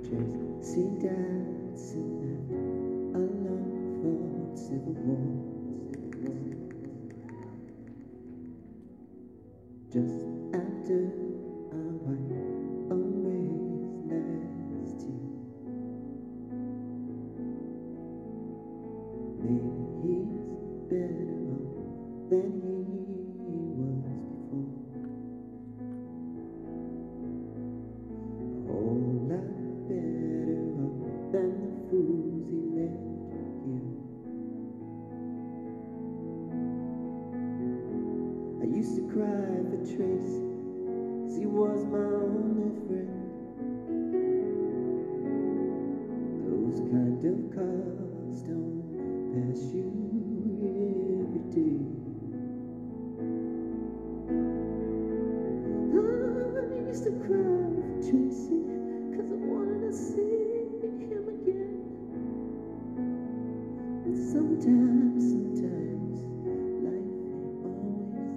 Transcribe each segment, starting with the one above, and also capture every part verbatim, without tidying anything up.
Tracy dancing at a long fought civil war. Just after our white always last year. Maybe he's better off than he was before. A whole lot better off than the fools he left here. I used to cry for Tracy, 'cause he was my only friend. Those kind of cars don't pass you every day. Oh, I used to cry for Tracy, 'cause I wanted to see him again. But sometimes, sometimes life ain't always.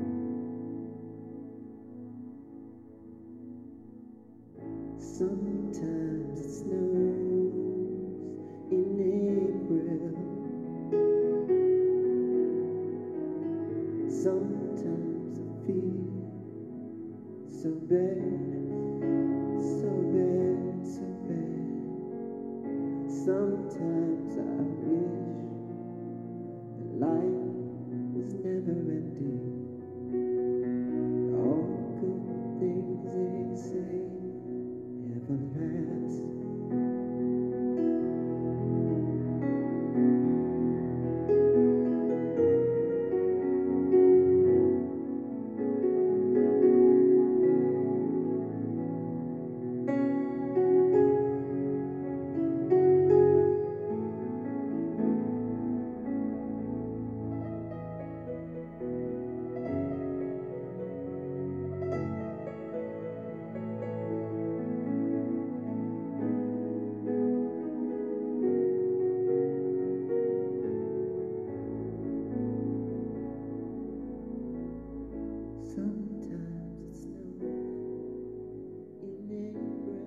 Sometimes it snows in April. Sometimes I feel so bad, so bad, so bad. Sometimes I wish that life was never ending. All good things they say never last. Sometimes it snows in April.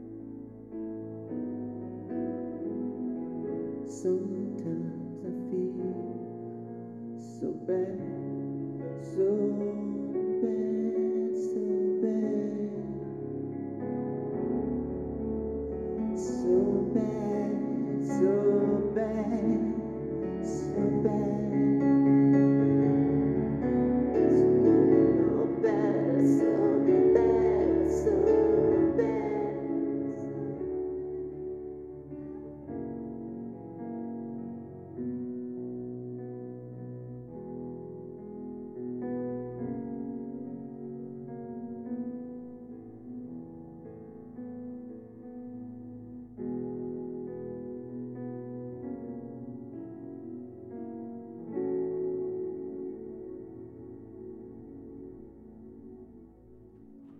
Sometimes I feel so bad, so bad, so bad, so bad, so bad, so bad.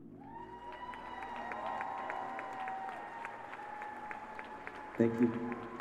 Thank you.